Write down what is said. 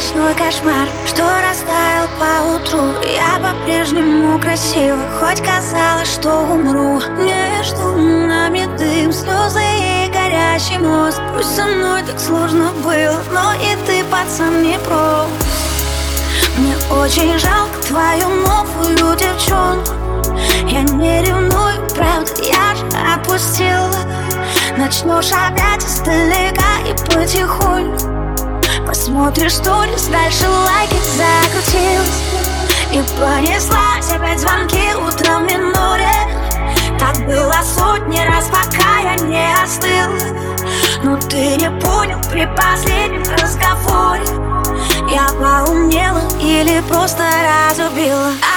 ночной кошмар, что растаял поутру. Я по-прежнему красива, хоть казалось, что умру. Между нами дым, слезы и горящий мозг. Пусть со мной так сложно было, но и ты, пацан, не прав. Мне очень жалко твою новую девчонку. Я не ревную, правда, я же отпустила. Начнешь опять издалека и потихоньку посмотришь сторис, дальше лайки, закрутилась и понеслась опять звонки утром в миноре. Так было сотни раз, пока я не остыла. Но ты не понял при последнем разговоре. Я поумнела или просто разубила.